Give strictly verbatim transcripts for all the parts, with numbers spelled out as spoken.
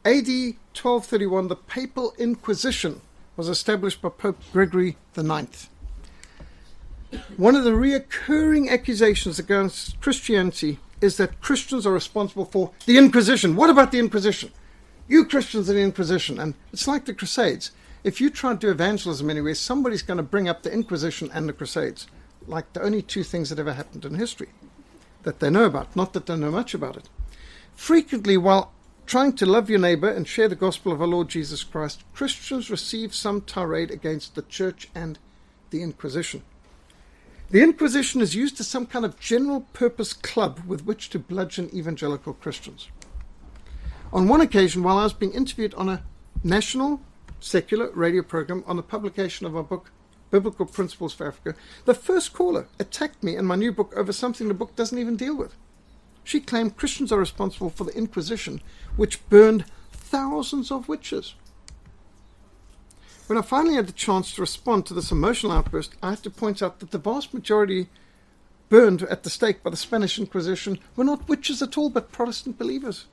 A D twelve thirty-one, the Papal Inquisition was established by Pope Gregory the Ninth. One of the reoccurring accusations against Christianity is that Christians are responsible for the Inquisition. What about the Inquisition? You Christians are the Inquisition. And it's like the Crusades. If you try to do evangelism anywhere, somebody's going to bring up the Inquisition and the Crusades, like the only two things that ever happened in history that they know about, not that they know much about it. Frequently, while trying to love your neighbor and share the gospel of our Lord Jesus Christ, Christians receive some tirade against the church and the Inquisition. The Inquisition is used as some kind of general-purpose club with which to bludgeon evangelical Christians. On one occasion, while I was being interviewed on a national secular radio program on the publication of our book, Biblical Principles for Africa, the first caller attacked me and my new book over something the book doesn't even deal with. She claimed Christians are responsible for the Inquisition, which burned thousands of witches. When I finally had the chance to respond to this emotional outburst, I had to point out that the vast majority burned at the stake by the Spanish Inquisition were not witches at all, but Protestant believers.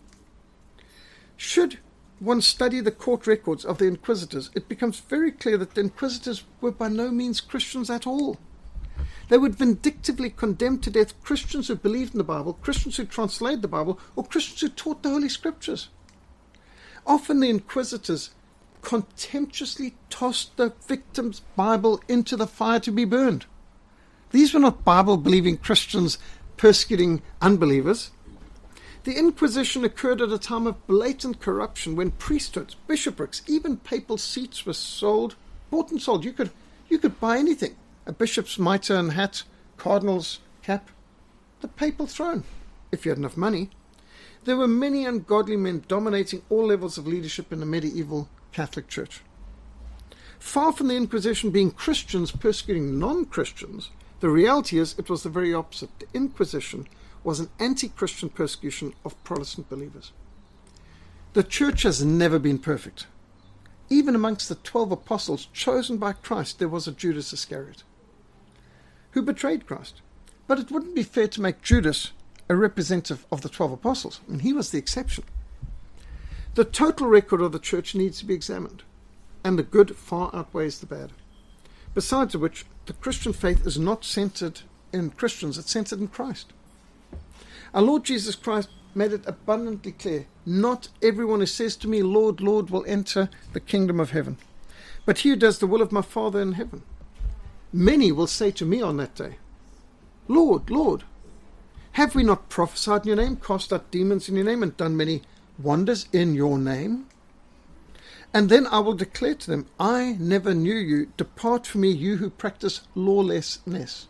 Should one study the court records of the inquisitors, it becomes very clear that the inquisitors were by no means Christians at all. They would vindictively condemn to death Christians who believed in the Bible, Christians who translated the Bible, or Christians who taught the Holy Scriptures. Often the inquisitors contemptuously tossed the victim's Bible into the fire to be burned. These were not Bible-believing Christians persecuting unbelievers. The Inquisition occurred at a time of blatant corruption when priesthoods, bishoprics, even papal seats were sold, bought and sold. You could, you could buy anything. A bishop's mitre and hat, cardinal's cap, the papal throne, if you had enough money. There were many ungodly men dominating all levels of leadership in the medieval Catholic Church. Far from the Inquisition being Christians persecuting non-Christians, the reality is it was the very opposite. The Inquisition was an anti-Christian persecution of Protestant believers. The church has never been perfect. Even amongst the twelve apostles chosen by Christ, there was a Judas Iscariot who betrayed Christ. But it wouldn't be fair to make Judas a representative of the twelve apostles. I mean, he was the exception. The total record of the church needs to be examined, and the good far outweighs the bad. Besides which, the Christian faith is not centered in Christians, it's centered in Christ. Our Lord Jesus Christ made it abundantly clear, not everyone who says to me, Lord, Lord, will enter the kingdom of heaven, but he who does the will of my Father in heaven. Many will say to me on that day, Lord, Lord, have we not prophesied in your name, cast out demons in your name, and done many wonders in your name? And then I will declare to them, I never knew you. Depart from me, you who practice lawlessness.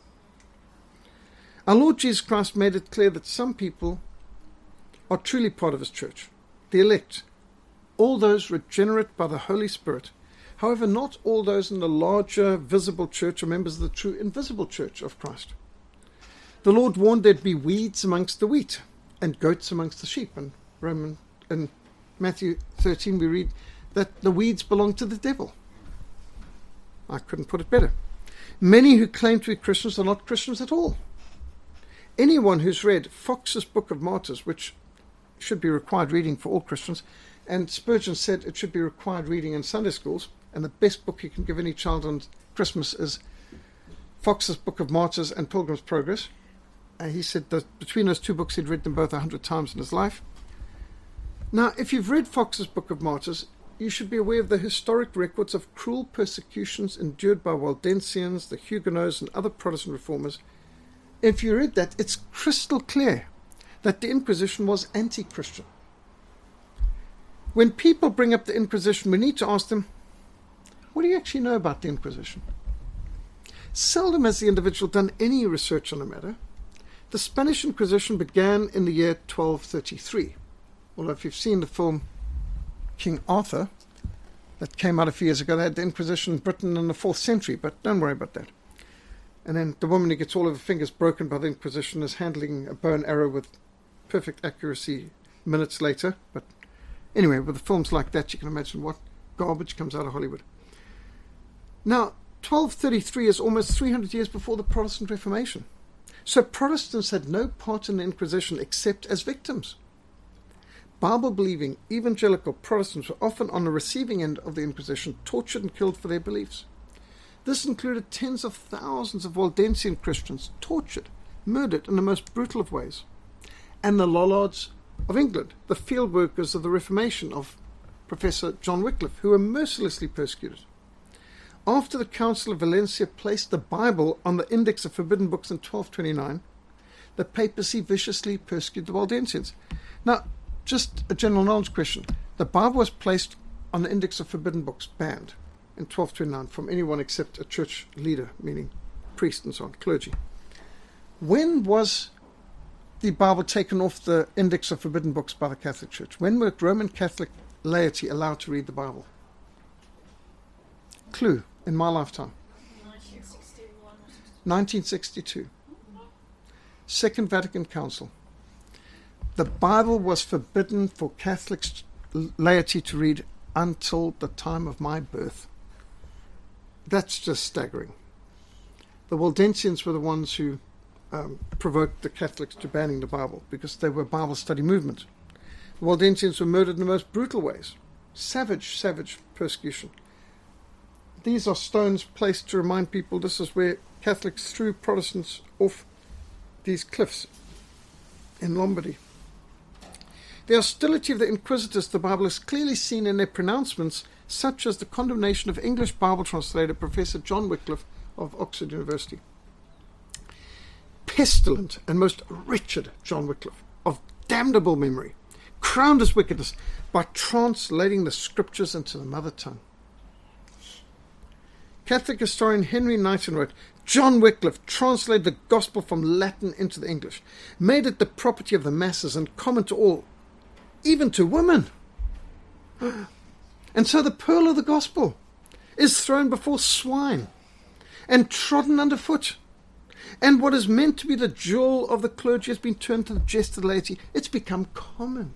Our Lord Jesus Christ made it clear that some people are truly part of his church, the elect, all those regenerate by the Holy Spirit. However, not all those in the larger visible church are members of the true invisible church of Christ. The Lord warned there'd be weeds amongst the wheat and goats amongst the sheep. And Roman in Matthew thirteen we read that the weeds belong to the devil. I couldn't put it better. Many who claim to be Christians are not Christians at all. Anyone who's read Fox's Book of Martyrs, which should be required reading for all Christians, and Spurgeon said it should be required reading in Sunday schools, and the best book you can give any child on Christmas is Fox's Book of Martyrs and Pilgrim's Progress. Uh, he said that between those two books he'd read them both a hundred times in his life. Now, if you've read Fox's Book of Martyrs, you should be aware of the historic records of cruel persecutions endured by Waldensians, the Huguenots, and other Protestant reformers. If you read that, it's crystal clear that the Inquisition was anti-Christian. When people bring up the Inquisition, we need to ask them, what do you actually know about the Inquisition? Seldom has the individual done any research on the matter. The Spanish Inquisition began in the year twelve thirty-three. Although if you've seen the film King Arthur that came out a few years ago, they had the Inquisition in Britain in the fourth century, but don't worry about that. And then the woman who gets all of her fingers broken by the Inquisition is handling a bow and arrow with perfect accuracy minutes later. But anyway, with films like that, you can imagine what garbage comes out of Hollywood. Now, twelve thirty-three is almost three hundred years before the Protestant Reformation. So Protestants had no part in the Inquisition except as victims. Bible-believing evangelical Protestants were often on the receiving end of the Inquisition, tortured and killed for their beliefs. This included tens of thousands of Waldensian Christians tortured, murdered in the most brutal of ways, and the Lollards of England, the field workers of the Reformation of Professor John Wycliffe, who were mercilessly persecuted. After the Council of Valencia placed the Bible on the Index of Forbidden Books in twelve twenty-nine, the papacy viciously persecuted the Waldensians. Now, just a general knowledge question. The Bible was placed on the Index of Forbidden Books, banned, in twelve twenty-nine from anyone except a church leader, meaning priest and so on, clergy. When was the Bible taken off the Index of Forbidden Books by the Catholic Church? When were Roman Catholic laity allowed to read the Bible? Clue, in my lifetime. nineteen sixty-two. Second Vatican Council. The Bible was forbidden for Catholic laity to read until the time of my birth. That's just staggering. The Waldensians were the ones who um, provoked the Catholics to banning the Bible because they were a Bible study movement. The Waldensians were murdered in the most brutal ways. Savage, savage persecution. These are stones placed to remind people this is where Catholics threw Protestants off these cliffs in Lombardy. The hostility of the Inquisitors to the Bible is clearly seen in their pronouncements, such as the condemnation of English Bible translator Professor John Wycliffe of Oxford University. Pestilent and most wretched John Wycliffe, of damnable memory, crowned his wickedness by translating the scriptures into the mother tongue. Catholic historian Henry Knighton wrote, John Wycliffe translated the gospel from Latin into the English, made it the property of the masses and common to all, even to women. And so the pearl of the gospel is thrown before swine and trodden underfoot. And what is meant to be the jewel of the clergy has been turned to the jest of the laity. It's become common.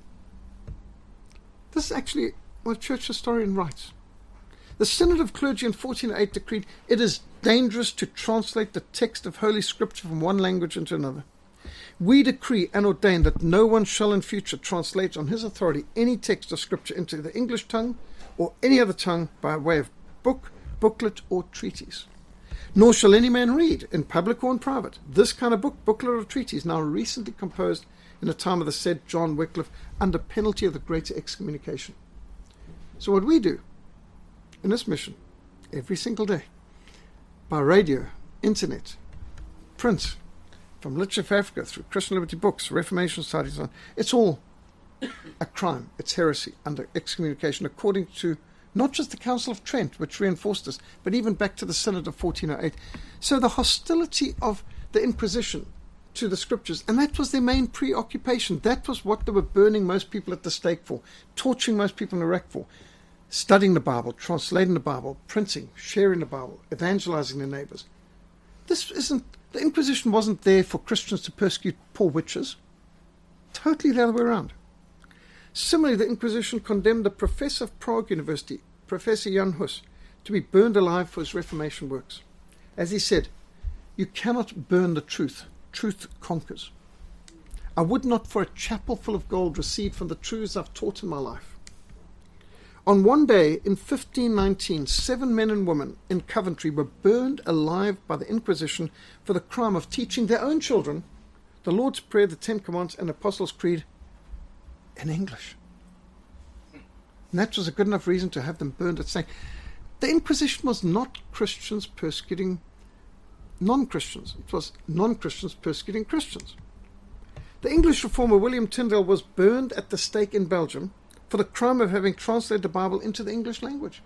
This is actually what a church historian writes. The Synod of Clergy in fourteen oh eight decreed, it is dangerous to translate the text of Holy Scripture from one language into another. We decree and ordain that no one shall in future translate on his authority any text of Scripture into the English tongue or any other tongue by way of book, booklet, or treatise. Nor shall any man read, in public or in private, this kind of book, booklet, or treatise, now recently composed in the time of the said John Wycliffe, under penalty of the greater excommunication. So what we do in this mission, every single day, by radio, internet, print, from Literature for Africa through Christian Liberty Books, Reformation Societies, it's all a crime. It's heresy under excommunication, according to not just the Council of Trent, which reinforced this, but even back to the Synod of fourteen oh eight. So the hostility of the Inquisition to the Scriptures, and that was their main preoccupation. That was what they were burning most people at the stake for, torturing most people in Iraq for, studying the Bible, translating the Bible, printing, sharing the Bible, evangelizing their neighbors. This isn't, the Inquisition wasn't there for Christians to persecute poor witches. Totally the other way around. Similarly, the Inquisition condemned the professor of Prague University, Professor Jan Hus, to be burned alive for his Reformation works. As he said, you cannot burn the truth. Truth conquers. I would not for a chapel full of gold receive from the truths I've taught in my life. On one day in fifteen nineteen, seven men and women in Coventry were burned alive by the Inquisition for the crime of teaching their own children the Lord's Prayer, the Ten Commandments, and Apostles' Creed in English. And that was a good enough reason to have them burned at stake. The Inquisition was not Christians persecuting non-Christians. It was non-Christians persecuting Christians. The English reformer William Tyndale was burned at the stake in Belgium for the crime of having translated the Bible into the English language.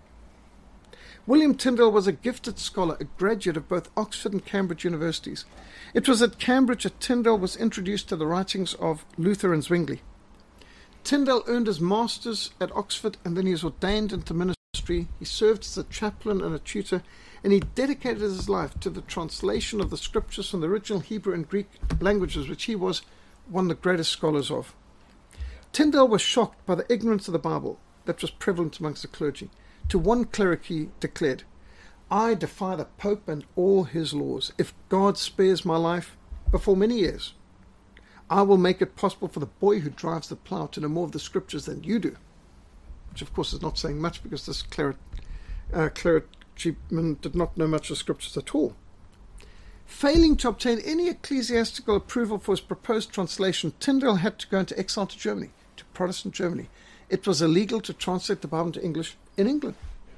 William Tyndale was a gifted scholar, a graduate of both Oxford and Cambridge universities. It was at Cambridge that Tyndale was introduced to the writings of Luther and Zwingli. Tyndale earned his master's at Oxford, and then he was ordained into ministry. He served as a chaplain and a tutor, and he dedicated his life to the translation of the scriptures from the original Hebrew and Greek languages, which he was one of the greatest scholars of. Tyndale was shocked by the ignorance of the Bible that was prevalent amongst the clergy. To one cleric he declared, I defy the Pope and all his laws. If God spares my life before many years, I will make it possible for the boy who drives the plough to know more of the scriptures than you do. Which, of course, is not saying much, because this cleric, uh, clergyman did not know much of scriptures at all. Failing to obtain any ecclesiastical approval for his proposed translation, Tyndale had to go into exile to Germany, to Protestant Germany. It was illegal to translate the Bible into English in England.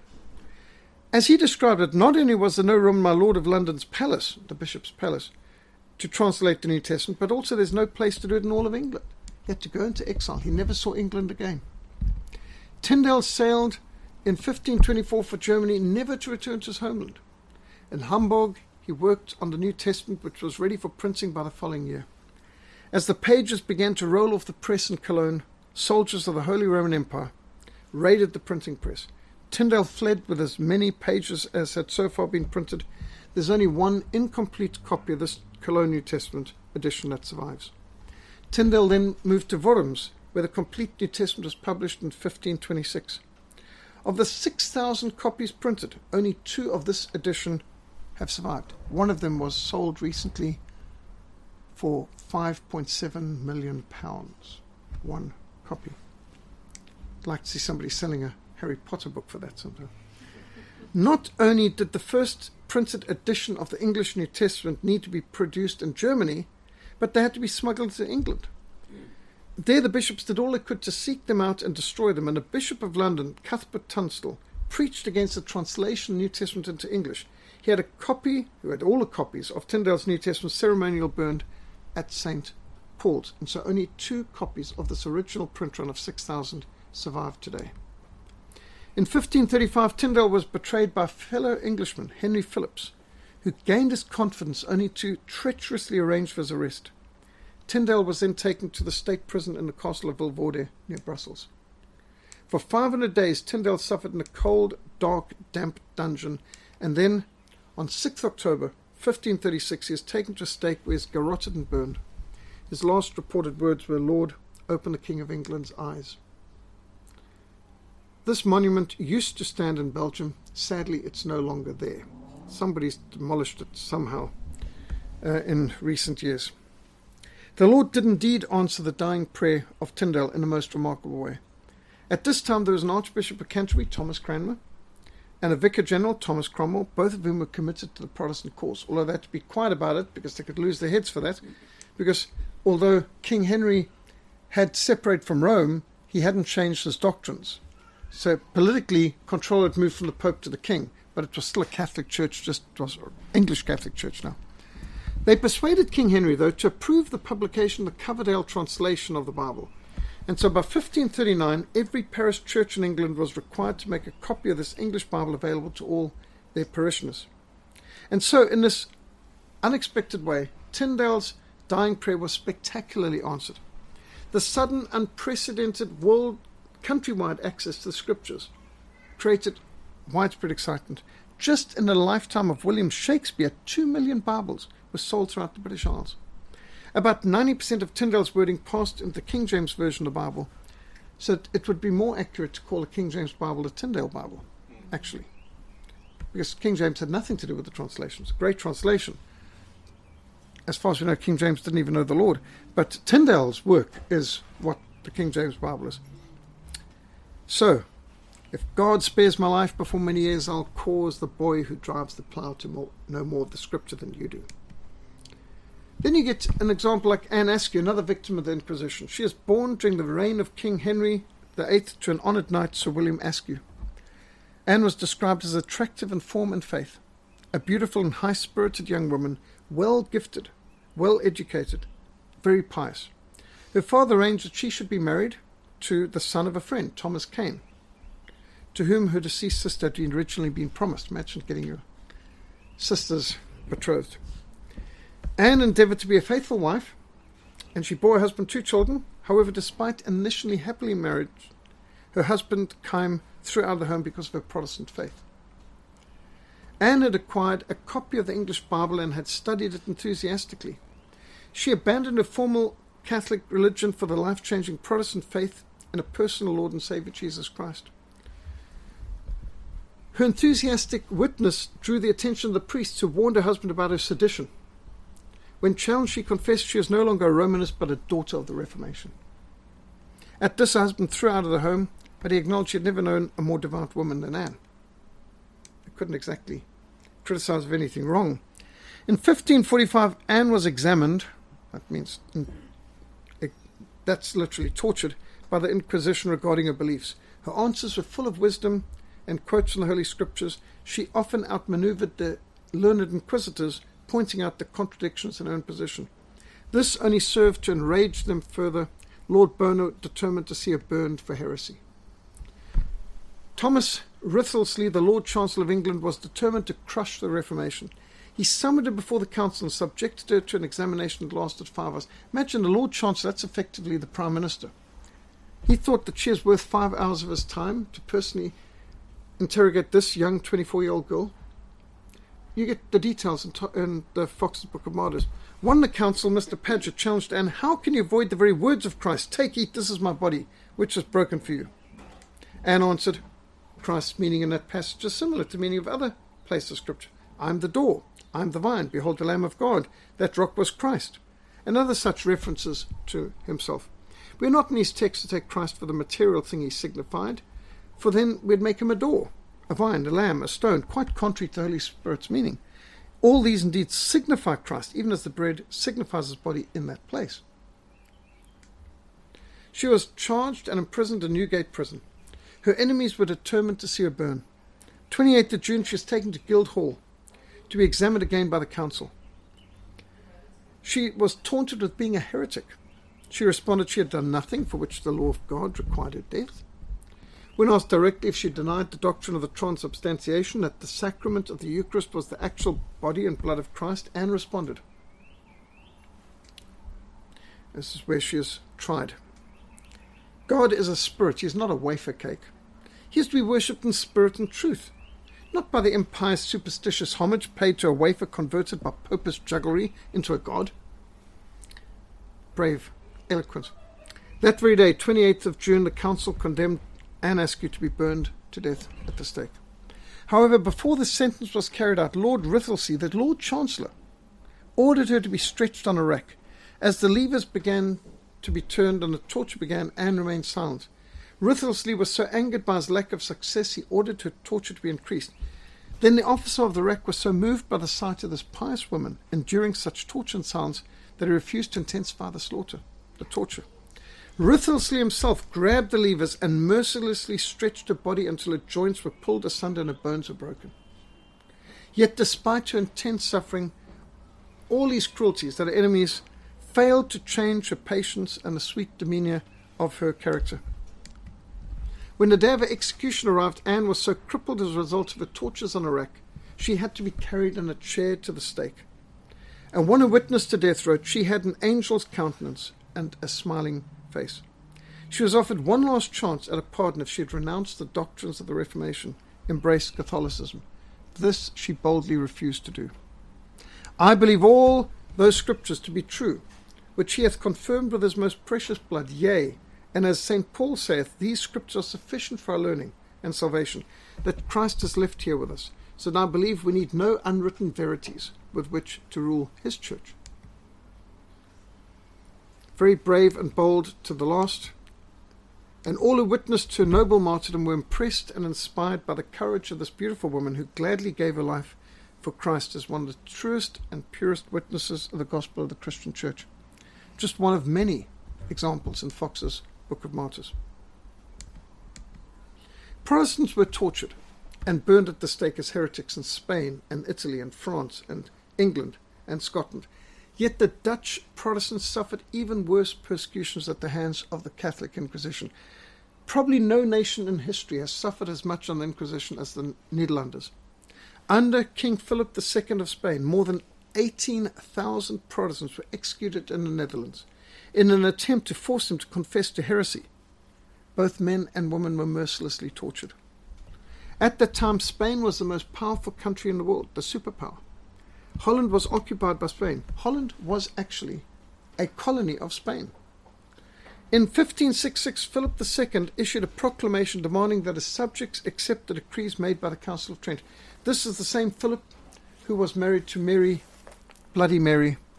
As he described it, not only was there no room in my Lord of London's palace, the bishop's palace, to translate the New Testament, but also there's no place to do it in all of England. He had to go into exile. He never saw England again. Tyndale sailed in fifteen twenty-four for Germany, never to return to his homeland. In Hamburg, he worked on the New Testament, which was ready for printing by the following year. As the pages began to roll off the press in Cologne, soldiers of the Holy Roman Empire raided the printing press. Tyndale fled with as many pages as had so far been printed. There's only one incomplete copy of this Cologne New Testament edition that survives. Tyndale then moved to Worms, where the complete New Testament was published in fifteen twenty-six. Of the six thousand copies printed, only two of this edition have survived. One of them was sold recently for five point seven million pounds. One copy. I'd like to see somebody selling a Harry Potter book for that sometime. Not only did the first printed edition of the English New Testament need to be produced in Germany, but they had to be smuggled to England. There the bishops did all they could to seek them out and destroy them, and the Bishop of London, Cuthbert Tunstall, preached against the translation of the New Testament into English. He had a copy, who had all the copies, of Tyndale's New Testament ceremonial burned at Saint Paul's, and so only two copies of this original print run of six thousand survive today. In fifteen thirty-five, Tyndale was betrayed by a fellow Englishman, Henry Phillips, who gained his confidence only to treacherously arrange for his arrest. Tyndale was then taken to the state prison in the castle of Vilvoorde near Brussels. For five hundred days, Tyndale suffered in a cold, dark, damp dungeon, and then, on sixth of October, fifteen thirty-six, he is taken to a stake where he is garroted and burned. His last reported words were, "Lord, open the King of England's eyes." This monument used to stand in Belgium. Sadly, it's no longer there. Somebody's demolished it somehow uh, in recent years. The Lord did indeed answer the dying prayer of Tyndale in a most remarkable way. At this time, there was an Archbishop of Canterbury, Thomas Cranmer, and a Vicar General, Thomas Cromwell, both of whom were committed to the Protestant cause, although they had to be quiet about it because they could lose their heads for that, because although King Henry had separated from Rome, he hadn't changed his doctrines. So politically, control had moved from the Pope to the King, but it was still a Catholic church, just it was an English Catholic church now. They persuaded King Henry, though, to approve the publication of the Coverdale translation of the Bible. And so by fifteen thirty-nine, every parish church in England was required to make a copy of this English Bible available to all their parishioners. And so, in this unexpected way, Tyndale's dying prayer was spectacularly answered. The sudden, unprecedented world countrywide access to the scriptures created widespread excitement. Just in the lifetime of William Shakespeare, two million Bibles were sold throughout the British Isles. About ninety percent of Tyndale's wording passed into the King James Version of the Bible, so it would be more accurate to call the King James Bible the Tyndale Bible, actually, because King James had nothing to do with the translations. Great translation. As far as we know, King James didn't even know the Lord, but Tyndale's work is what the King James Bible is. So, if God spares my life before many years, I'll cause the boy who drives the plough to more, know more of the scripture than you do. Then you get an example like Anne Askew, another victim of the Inquisition. She is born during the reign of King Henry the Eighth to an honoured knight, Sir William Askew. Anne was described as attractive in form and faith, a beautiful and high-spirited young woman, well-gifted, well-educated, very pious. Her father arranged that she should be married to the son of a friend, Thomas Kane, to whom her deceased sister had originally been promised. Imagine getting your sister's betrothed. Anne endeavoured to be a faithful wife, and she bore her husband two children. However, despite initially happily married, her husband Chaim threw her out of the home because of her Protestant faith. Anne had acquired a copy of the English Bible and had studied it enthusiastically. She abandoned her formal Catholic religion for the life-changing Protestant faith and a personal Lord and Saviour, Jesus Christ. Her enthusiastic witness drew the attention of the priests, who warned her husband about her sedition. When challenged, she confessed she is no longer a Romanist but a daughter of the Reformation. At this, her husband threw her out of the home, but he acknowledged he had never known a more devout woman than Anne. He couldn't exactly criticize of anything wrong. In fifteen forty-five, Anne was examined, that means that's literally tortured, by the Inquisition regarding her beliefs. Her answers were full of wisdom and quotes from the Holy Scriptures. She often outmaneuvered the learned inquisitors, pointing out the contradictions in her own position. This only served to enrage them further. Lord Bono determined to see her burned for heresy. Thomas Wriothesley, the Lord Chancellor of England, was determined to crush the Reformation. He summoned her before the council and subjected her to an examination that lasted five hours. Imagine the Lord Chancellor, that's effectively the Prime Minister. He thought that she is worth five hours of his time to personally interrogate this young twenty-four-year-old girl. You get the details in, to- in the Fox's Book of Martyrs. One in the council, Mister Paget, challenged Anne, "How can you avoid the very words of Christ? Take, eat, this is my body, which is broken for you." Anne answered, Christ's meaning in that passage is similar to meaning of other places of Scripture. "I'm the door, I'm the vine, behold the Lamb of God. That rock was Christ." And other such references to himself. We're not in these texts to take Christ for the material thing he signified, for then we'd make him a door, a vine, a lamb, a stone, quite contrary to the Holy Spirit's meaning. All these indeed signify Christ, even as the bread signifies his body in that place. She was charged and imprisoned in Newgate Prison. Her enemies were determined to see her burn. twenty-eighth of June, she was taken to Guildhall to be examined again by the council. She was taunted with being a heretic. She responded she had done nothing for which the law of God required her death. When asked directly if she denied the doctrine of the transubstantiation, that the sacrament of the Eucharist was the actual body and blood of Christ, Anne responded. This is where she is tried. God is a spirit. He is not a wafer cake. He is to be worshipped in spirit and truth, not by the impious superstitious homage paid to a wafer converted by popish jugglery into a god. Brave, eloquent. That very day, twenty-eighth of June, the council condemned Anne Askew to be burned to death at the stake. However, before the sentence was carried out, Lord Wriothesley, the Lord Chancellor, ordered her to be stretched on a rack. As the levers began to be turned and the torture began, Anne remained silent. Wriothesley was so angered by his lack of success, he ordered her torture to be increased. Then the officer of the rack was so moved by the sight of this pious woman enduring such torture and silence that he refused to intensify the slaughter, the torture. Wriothesley himself grabbed the levers and mercilessly stretched her body until her joints were pulled asunder and her bones were broken. Yet despite her intense suffering, all these cruelties that her enemies failed to change her patience and the sweet demeanour of her character. When the day of her execution arrived, Anne was so crippled as a result of her tortures on a rack, she had to be carried in a chair to the stake. And one who witnessed her death wrote, she had an angel's countenance and a smiling face. She was offered one last chance at a pardon if she had renounced the doctrines of the Reformation, embraced Catholicism. This she boldly refused to do. I believe all those scriptures to be true, which he hath confirmed with his most precious blood, yea, and as Saint Paul saith, these scriptures are sufficient for our learning and salvation, that Christ has left here with us. So now I believe we need no unwritten verities with which to rule his church. Very brave and bold to the last, and all who witnessed her noble martyrdom were impressed and inspired by the courage of this beautiful woman who gladly gave her life for Christ as one of the truest and purest witnesses of the gospel of the Christian church. Just one of many examples in Fox's Book of Martyrs. Protestants were tortured and burned at the stake as heretics in Spain and Italy and France and England and Scotland. Yet the Dutch Protestants suffered even worse persecutions at the hands of the Catholic Inquisition. Probably no nation in history has suffered as much on the Inquisition as the Netherlanders. Under King Philip the Second of Spain, more than eighteen thousand Protestants were executed in the Netherlands in an attempt to force them to confess to heresy. Both men and women were mercilessly tortured. At that time, Spain was the most powerful country in the world, the superpower. Holland was occupied by Spain. Holland was actually a colony of Spain. In fifteen sixty-six, Philip the Second issued a proclamation demanding that his subjects accept the decrees made by the Council of Trent. This is the same Philip who was married to Mary, Bloody Mary,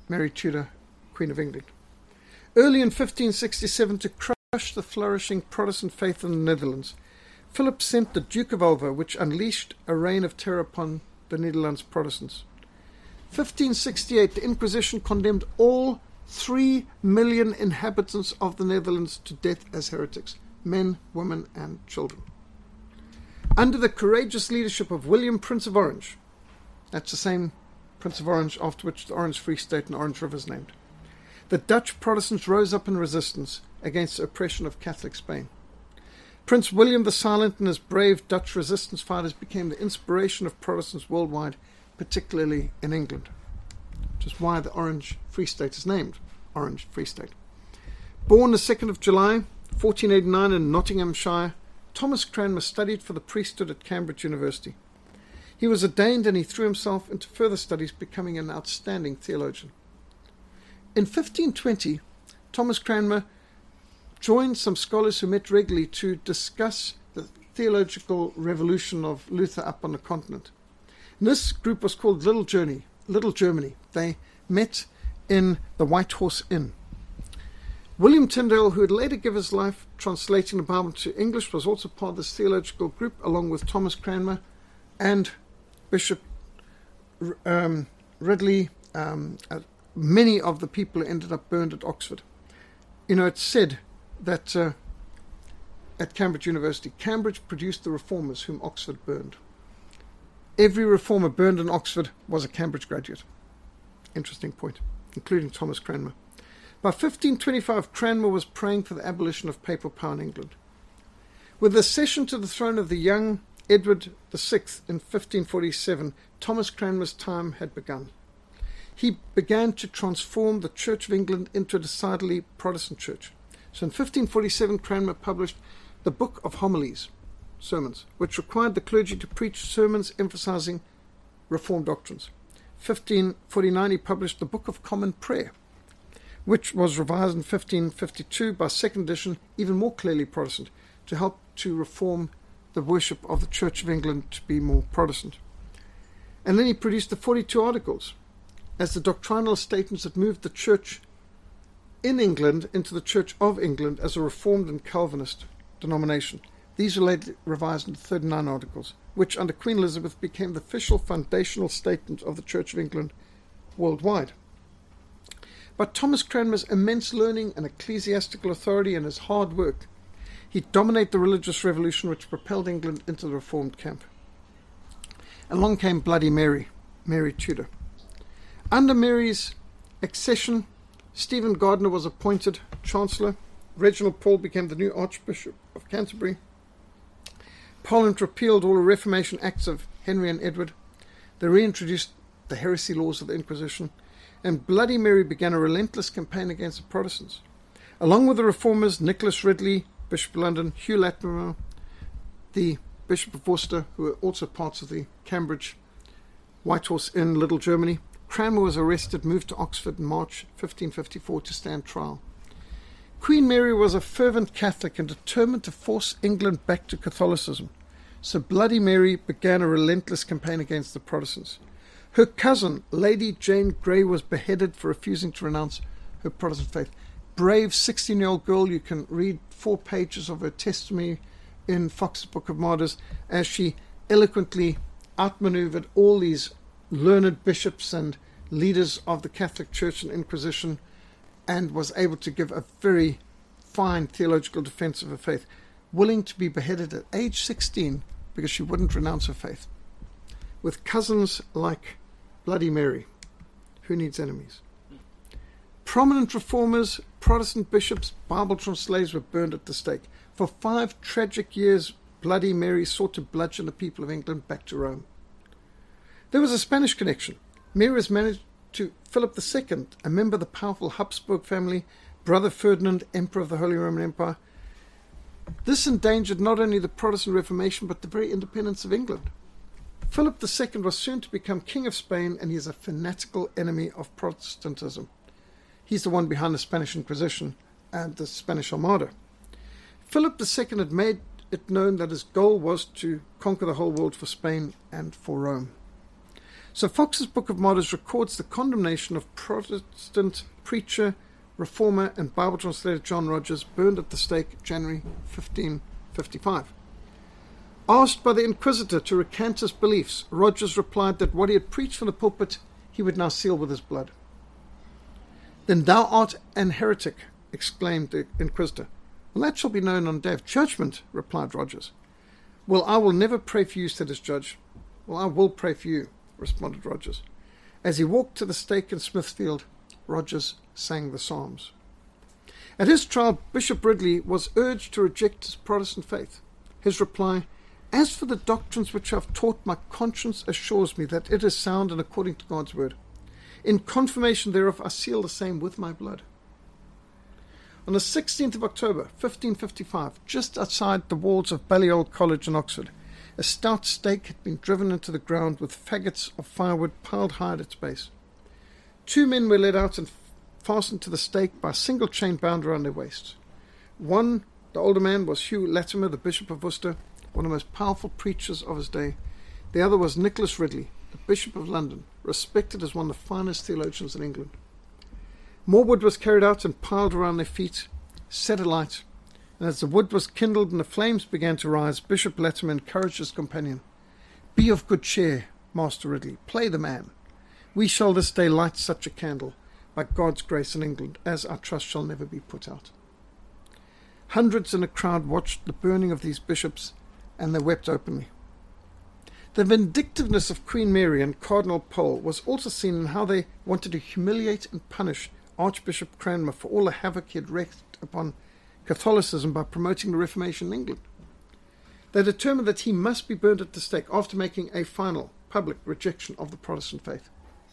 Mary Tudor, Queen of England. Early in fifteen sixty-seven, to crush the flourishing Protestant faith in the Netherlands, Philip sent the Duke of Alva, which unleashed a reign of terror upon the Netherlands Protestants. fifteen sixty-eight, the Inquisition condemned all three million inhabitants of the Netherlands to death as heretics, men, women, and children. Under the courageous leadership of William, Prince of Orange, that's the same Prince of Orange after which the Orange Free State and Orange River is named, the Dutch Protestants rose up in resistance against the oppression of Catholic Spain. Prince William the Silent and his brave Dutch resistance fighters became the inspiration of Protestants worldwide, particularly in England, which is why the Orange Free State is named Orange Free State. Born the second of July, fourteen eighty-nine in Nottinghamshire, Thomas Cranmer studied for the priesthood at Cambridge University. He was ordained and he threw himself into further studies, becoming an outstanding theologian. In fifteen twenty, Thomas Cranmer joined some scholars who met regularly to discuss the theological revolution of Luther up on the continent. And this group was called Little Journey, Little Germany. They met in the White Horse Inn. William Tyndale, who would later give his life translating the Bible to English, was also part of this theological group, along with Thomas Cranmer and Bishop um, Ridley. Um, uh, many of the people who ended up burned at Oxford. You know, it's said that uh, at Cambridge University, Cambridge produced the reformers whom Oxford burned. Every reformer burned in Oxford was a Cambridge graduate. Interesting point, including Thomas Cranmer. By fifteen twenty-five, Cranmer was praying for the abolition of papal power in England. With the accession to the throne of the young Edward the Sixth in fifteen forty-seven, Thomas Cranmer's time had begun. He began to transform the Church of England into a decidedly Protestant church. So in fifteen forty-seven, Cranmer published the Book of Homilies, sermons, which required the clergy to preach sermons emphasizing Reformed doctrines. fifteen forty-nine, he published the Book of Common Prayer, which was revised in fifteen fifty-two by second edition, even more clearly Protestant, to help to reform the worship of the Church of England to be more Protestant. And then he produced the forty-two Articles as the doctrinal statements that moved the Church in England into the Church of England as a Reformed and Calvinist denomination. These were later revised into thirty-nine Articles, which under Queen Elizabeth became the official foundational statement of the Church of England worldwide. But Thomas Cranmer's immense learning and ecclesiastical authority and his hard work, he dominated the religious revolution which propelled England into the Reformed camp. Along came Bloody Mary, Mary Tudor. Under Mary's accession, Stephen Gardiner was appointed Chancellor. Reginald Pole became the new Archbishop of Canterbury. Parliament repealed all the Reformation Acts of Henry and Edward. They reintroduced the heresy laws of the Inquisition. And Bloody Mary began a relentless campaign against the Protestants. Along with the reformers, Nicholas Ridley, Bishop of London, Hugh Latimer, the Bishop of Worcester, who were also parts of the Cambridge White Horse Inn, Little Germany, Cranmer was arrested, moved to Oxford in March fifteen fifty-four to stand trial. Queen Mary was a fervent Catholic and determined to force England back to Catholicism. So Bloody Mary began a relentless campaign against the Protestants. Her cousin, Lady Jane Grey, was beheaded for refusing to renounce her Protestant faith. Brave sixteen-year-old girl, you can read four pages of her testimony in Fox's Book of Martyrs as she eloquently outmaneuvered all these learned bishops and leaders of the Catholic Church and Inquisition, and was able to give a very fine theological defense of her faith, willing to be beheaded at age sixteen because she wouldn't renounce her faith. With cousins like Bloody Mary, who needs enemies? Prominent reformers, Protestant bishops, Bible translators were burned at the stake. For five tragic years, Bloody Mary sought to bludgeon the people of England back to Rome. There was a Spanish connection. Mary was married to Philip the Second, a member of the powerful Habsburg family, brother Ferdinand, Emperor of the Holy Roman Empire. This endangered not only the Protestant Reformation, but the very independence of England. Philip the Second was soon to become King of Spain, and he is a fanatical enemy of Protestantism. He's the one behind the Spanish Inquisition and the Spanish Armada. Philip the Second had made it known that his goal was to conquer the whole world for Spain and for Rome. So Fox's Book of Martyrs records the condemnation of Protestant preacher, reformer and Bible translator John Rogers, burned at the stake January fifteen fifty-five. Asked by the Inquisitor to recant his beliefs, Rogers replied that what he had preached from the pulpit he would now seal with his blood. "Then thou art an heretic," exclaimed the Inquisitor. "Well, that shall be known on the day of judgment," replied Rogers. "Well, I will never pray for you," said his judge. "Well, I will pray for you," responded Rogers. As he walked to the stake in Smithfield, Rogers sang the Psalms. At his trial, Bishop Ridley was urged to reject his Protestant faith. His reply, "As for the doctrines which I have taught, my conscience assures me that it is sound and according to God's word. In confirmation thereof I seal the same with my blood." On the sixteenth of October, fifteen fifty-five, just outside the walls of Balliol College in Oxford, a stout stake had been driven into the ground with faggots of firewood piled high at its base. Two men were led out and fastened to the stake by a single chain bound around their waists. One, the older man, was Hugh Latimer, the Bishop of Worcester, one of the most powerful preachers of his day. The other was Nicholas Ridley, the Bishop of London, respected as one of the finest theologians in England. More wood was carried out and piled around their feet, set alight, and as the wood was kindled and the flames began to rise, Bishop Latimer encouraged his companion. "Be of good cheer, Master Ridley, play the man. We shall this day light such a candle, by God's grace in England, as I trust shall never be put out." Hundreds in a crowd watched the burning of these bishops, and they wept openly. The vindictiveness of Queen Mary and Cardinal Pole was also seen in how they wanted to humiliate and punish Archbishop Cranmer for all the havoc he had wreaked upon Catholicism by promoting the Reformation in England. They determined that he must be burned at the stake after making a final public rejection of the Protestant faith.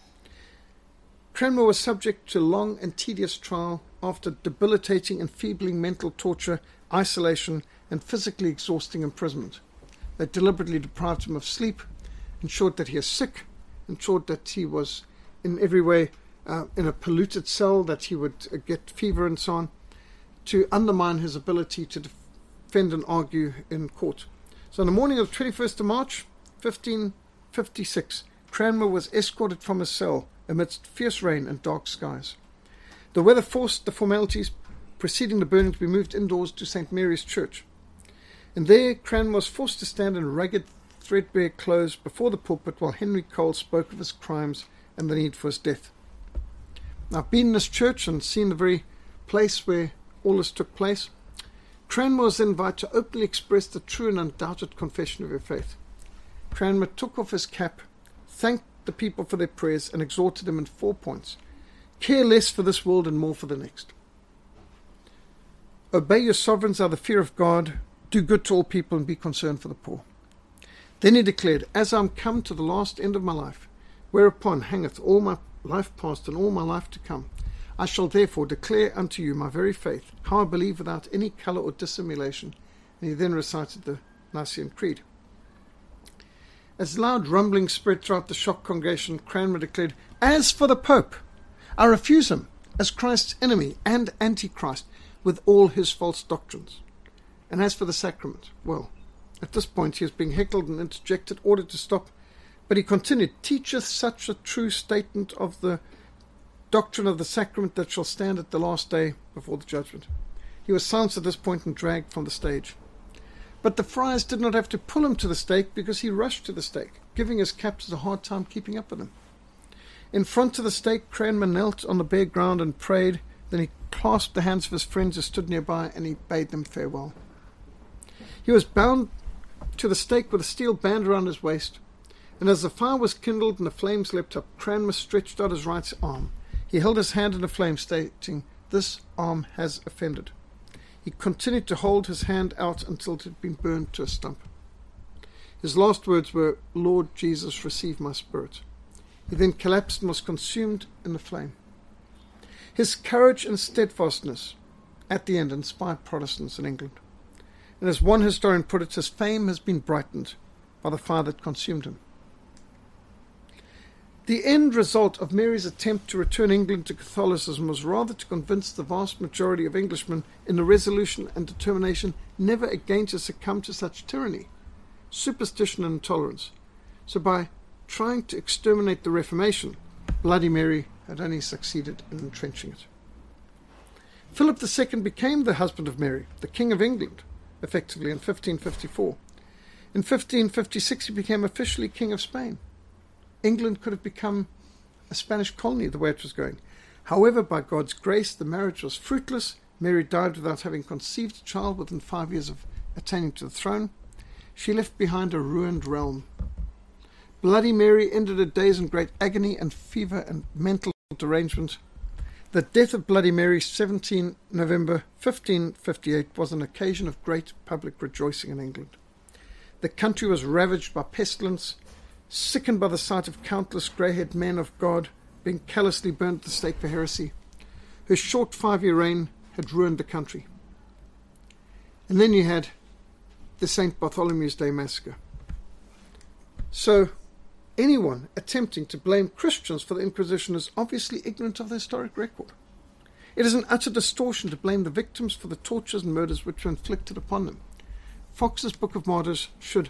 Cranmer was subject to a long and tedious trial after debilitating, enfeebling mental torture, isolation, and physically exhausting imprisonment. They deliberately deprived him of sleep, ensured that he is sick, ensured that he was in every way uh, in a polluted cell, that he would uh, get fever and so on, to undermine his ability to defend and argue in court. So on the morning of the twenty-first of March, fifteen fifty-six, Cranmer was escorted from his cell amidst fierce rain and dark skies. The weather forced the formalities preceding the burning to be moved indoors to Saint Mary's Church. And there Cranmer was forced to stand in ragged, threadbare clothes before the pulpit while Henry Cole spoke of his crimes and the need for his death. I've been in this church and seen the very place where all this took place. Cranmer was then invited to openly express the true and undoubted confession of your faith. Cranmer took off his cap, thanked the people for their prayers, and exhorted them in four points. Care less for this world and more for the next. Obey your sovereigns out of the fear of God. Do good to all people and be concerned for the poor. Then he declared, As I am come to the last end of my life, whereupon hangeth all my life past and all my life to come, I shall therefore declare unto you my very faith, how I believe without any colour or dissimulation. And he then recited the Nicene Creed. As loud rumblings spread throughout the shocked congregation, Cranmer declared, As for the Pope, I refuse him as Christ's enemy and Antichrist with all his false doctrines. And as for the sacrament, well, at this point he is being heckled and interjected, ordered to stop, but he continued, Teacheth such a true statement of the doctrine of the sacrament that shall stand at the last day before the judgment. He was silenced at this point and dragged from the stage. But the friars did not have to pull him to the stake because he rushed to the stake, giving his captors a hard time keeping up with him. In front of the stake, Cranmer knelt on the bare ground and prayed. Then he clasped the hands of his friends who stood nearby and he bade them farewell. He was bound to the stake with a steel band around his waist, and as the fire was kindled and the flames leapt up, Cranmer stretched out his right arm. He held his hand in the flame, stating, This arm has offended. He continued to hold his hand out until it had been burned to a stump. His last words were, Lord Jesus, receive my spirit. He then collapsed and was consumed in the flame. His courage and steadfastness at the end inspired Protestants in England. And as one historian put it, his fame has been brightened by the fire that consumed him. The end result of Mary's attempt to return England to Catholicism was rather to convince the vast majority of Englishmen in the resolution and determination never again to succumb to such tyranny, superstition and intolerance. So by trying to exterminate the Reformation, Bloody Mary had only succeeded in entrenching it. Philip the Second became the husband of Mary, the King of England, effectively in fifteen fifty-four. In fifteen fifty-six he became officially King of Spain. England could have become a Spanish colony the way it was going. However, by God's grace, the marriage was fruitless. Mary died without having conceived a child within five years of attaining to the throne. She left behind a ruined realm. Bloody Mary ended her days in great agony and fever and mental derangement. The death of Bloody Mary, seventeenth November fifteen fifty-eight, was an occasion of great public rejoicing in England. The country was ravaged by pestilence, sickened by the sight of countless grey-haired men of God being callously burned at the stake for heresy. Her short five-year reign had ruined the country. And then you had the Saint Bartholomew's Day massacre. So anyone attempting to blame Christians for the Inquisition is obviously ignorant of the historic record. It is an utter distortion to blame the victims for the tortures and murders which were inflicted upon them. Fox's Book of Martyrs should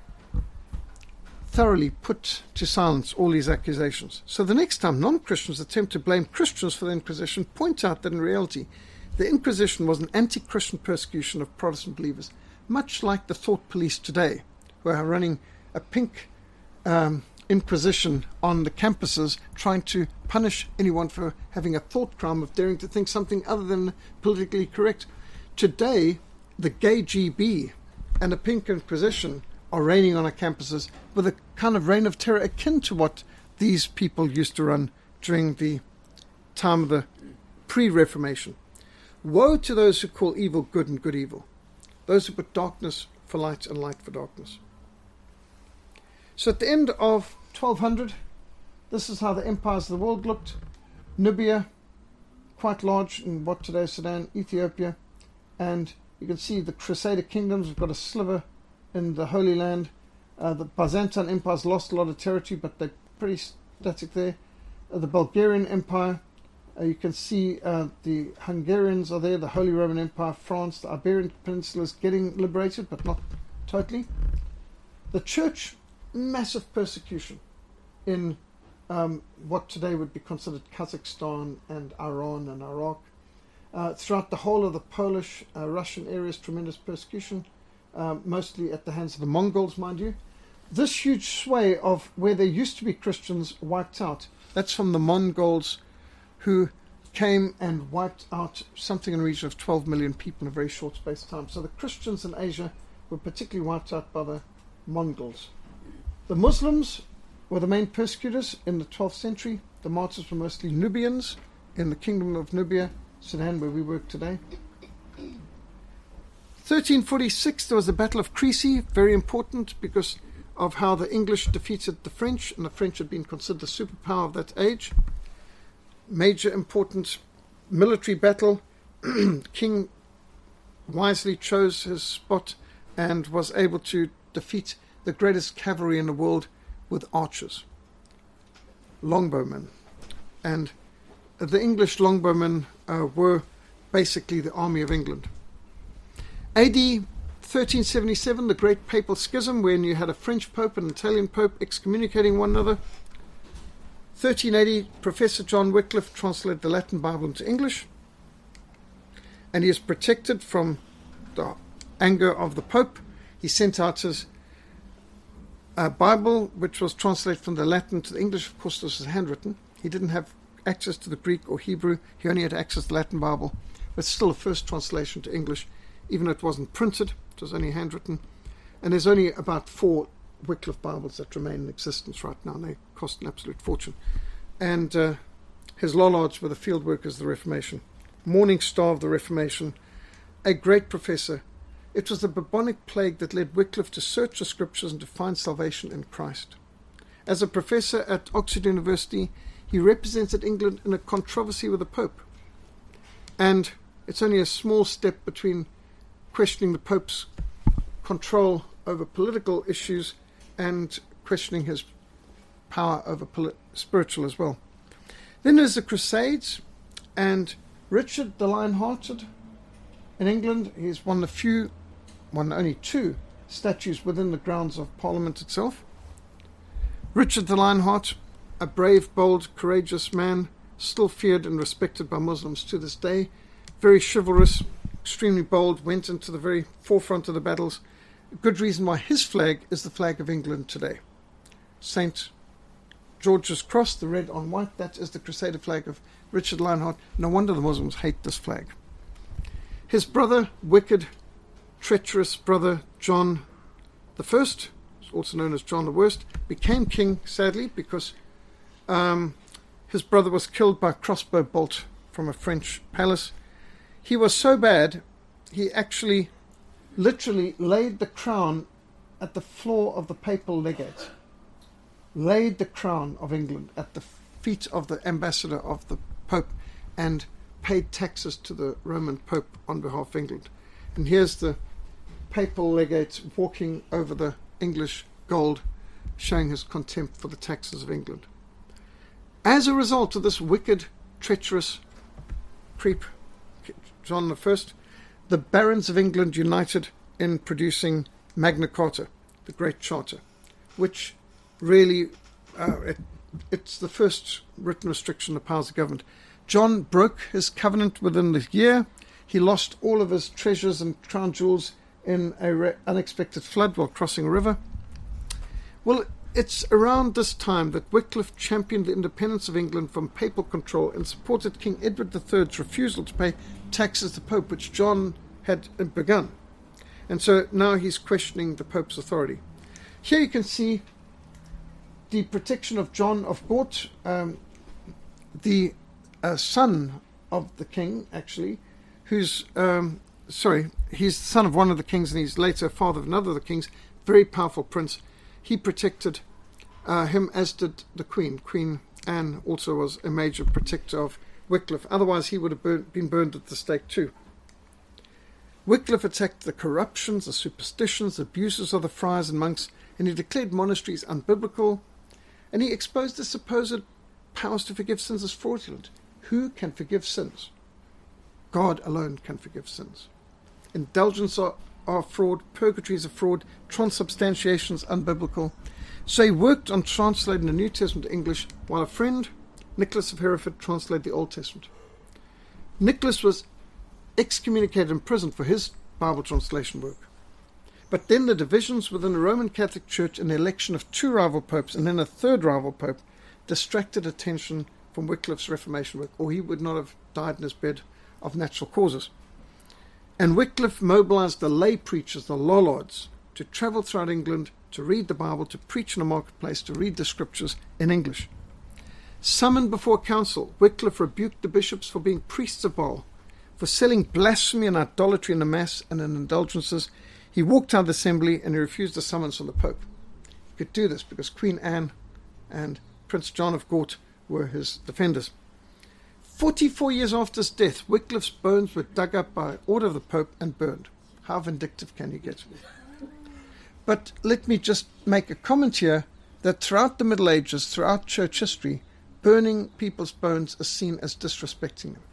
thoroughly put to silence all these accusations. So the next time non-Christians attempt to blame Christians for the Inquisition, point out that in reality the Inquisition was an anti-Christian persecution of Protestant believers, much like the thought police today, who are running a pink um, Inquisition on the campuses, trying to punish anyone for having a thought crime of daring to think something other than politically correct. Today, the gay G B and a pink Inquisition are reigning on our campuses with a kind of reign of terror akin to what these people used to run during the time of the pre-Reformation. Woe to those who call evil good and good evil, those who put darkness for light and light for darkness. So at the end of twelve hundred, this is how the empires of the world looked. Nubia, quite large in what today is Sudan, Ethiopia, and you can see the Crusader kingdoms. We've got a sliver in the Holy Land. Uh, the Byzantine Empire's lost a lot of territory, but they're pretty static there. Uh, the Bulgarian Empire, uh, you can see uh, the Hungarians are there, the Holy Roman Empire, France, the Iberian Peninsula is getting liberated, but not totally. The Church, massive persecution in um, what today would be considered Kazakhstan and Iran and Iraq. Uh, throughout the whole of the Polish, uh, Russian areas, tremendous persecution. Um, mostly at the hands of the Mongols, mind you. This huge sway of where there used to be Christians wiped out. That's from the Mongols, who came and wiped out something in the region of twelve million people in a very short space of time. So the Christians in Asia were particularly wiped out by the Mongols. The Muslims were the main persecutors in the twelfth century. The martyrs were mostly Nubians in the kingdom of Nubia, Sudan, where we work today. thirteen forty-six, there was the Battle of Crécy, very important because of how the English defeated the French, and the French had been considered the superpower of that age. Major important military battle. King wisely chose his spot and was able to defeat the greatest cavalry in the world with archers, longbowmen. And the English longbowmen uh, were basically the army of England. A D thirteen seventy-seven, the Great Papal Schism, when you had a French Pope and an Italian Pope excommunicating one another. thirteen eighty, Professor John Wycliffe translated the Latin Bible into English, and he is protected from the anger of the Pope. He sent out his uh, Bible, which was translated from the Latin to the English. Of course, this was handwritten. He didn't have access to the Greek or Hebrew. He only had access to the Latin Bible, but still a first translation to English. Even though it wasn't printed, it was only handwritten. And there's only about four Wycliffe Bibles that remain in existence right now, and they cost an absolute fortune. And uh, his Lollards were the field workers of the Reformation, morning star of the Reformation, a great professor. It was the bubonic plague that led Wycliffe to search the scriptures and to find salvation in Christ. As a professor at Oxford University, he represented England in a controversy with the Pope. And it's only a small step between questioning the Pope's control over political issues and questioning his power over polit- spiritual as well. Then there's the Crusades, and Richard the Lion-Hearted in England. He's one of the few, one only two statues within the grounds of Parliament itself. Richard the Lionheart, a brave, bold, courageous man, still feared and respected by Muslims to this day. Very chivalrous, extremely bold, went into the very forefront of the battles. A good reason why his flag is the flag of England today. Saint George's Cross, the red on white, that is the Crusader flag of Richard Lionheart. No wonder the Muslims hate this flag. His brother, wicked, treacherous brother John the First, also known as John the Worst, became king, sadly, because um, his brother was killed by a crossbow bolt from a French palace. He was so bad, he actually literally laid the crown at the floor of the papal legate. Laid the crown of England at the feet of the ambassador of the Pope and paid taxes to the Roman Pope on behalf of England. And here's the papal legate walking over the English gold, showing his contempt for the taxes of England. As a result of this wicked, treacherous creep, John the First, the barons of England united in producing Magna Carta, the Great Charter, which really, uh, it, it's the first written restriction of powers of government. John broke his covenant within the year. He lost all of his treasures and crown jewels in an re- unexpected flood while crossing a river. Well, it's around this time that Wycliffe championed the independence of England from papal control and supported King Edward the Third's refusal to pay taxes to the Pope, which John had begun. And so now he's questioning the Pope's authority. Here you can see the protection of John of Gaunt, um, the uh, son of the king, actually, who's, um, sorry, he's the son of one of the kings and he's later father of another of the kings, very powerful prince. He protected uh, him, as did the Queen. Queen Anne also was a major protector of Wycliffe. Otherwise, he would have burn, been burned at the stake too. Wycliffe attacked the corruptions, the superstitions, the abuses of the friars and monks, and he declared monasteries unbiblical, and he exposed the supposed powers to forgive sins as fraudulent. Who can forgive sins? God alone can forgive sins. Indulgence are, are fraud, purgatory is a fraud, transubstantiation is unbiblical. So he worked on translating the New Testament to English, while a friend, Nicholas of Hereford, translated the Old Testament. Nicholas was excommunicated and imprisoned for his Bible translation work. But then the divisions within the Roman Catholic Church and the election of two rival popes and then a third rival pope distracted attention from Wycliffe's Reformation work, or he would not have died in his bed of natural causes. And Wycliffe mobilized the lay preachers, the Lollards, to travel throughout England, to read the Bible, to preach in a marketplace, to read the scriptures in English. Summoned before council, Wycliffe rebuked the bishops for being priests of Baal, for selling blasphemy and idolatry in the Mass and in indulgences. He walked out of the assembly and he refused a summons from the Pope. He could do this because Queen Anne and Prince John of Gaunt were his defenders. Forty-four years after his death, Wycliffe's bones were dug up by order of the Pope and burned. How vindictive can you get? But let me just make a comment here that throughout the Middle Ages, throughout church history, burning people's bones is seen as disrespecting them.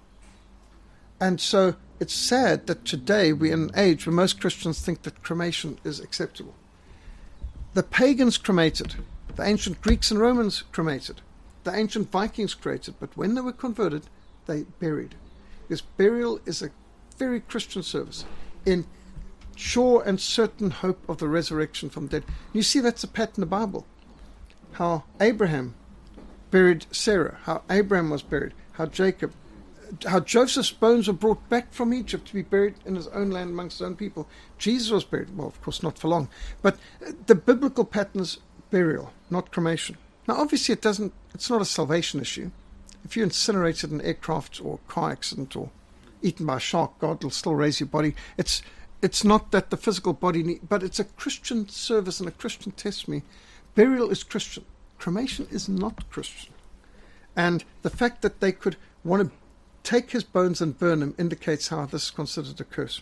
And so it's sad that today we're in an age where most Christians think that cremation is acceptable. The pagans cremated, the ancient Greeks and Romans cremated, the ancient Vikings cremated, but when they were converted, they buried. Because burial is a very Christian service in sure and certain hope of the resurrection from the dead. You see that's a pattern in the Bible. How Abraham buried Sarah, how Abraham was buried, how Jacob, how Joseph's bones were brought back from Egypt to be buried in his own land amongst his own people. Jesus was buried, well, of course, not for long. But the biblical pattern is burial, not cremation. Now, obviously, it doesn't. It's not a salvation issue. If you're incinerated in an aircraft or car accident or eaten by a shark, God will still raise your body. It's it's not that the physical body need, but it's a Christian service and a Christian testimony. Burial is Christian. Cremation is not Christian. And the fact that they could want to take his bones and burn them indicates how this is considered a curse.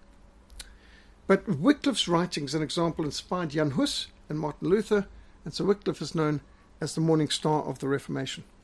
But Wycliffe's writings, an example, inspired Jan Hus and Martin Luther, and so Wycliffe is known as the morning star of the Reformation.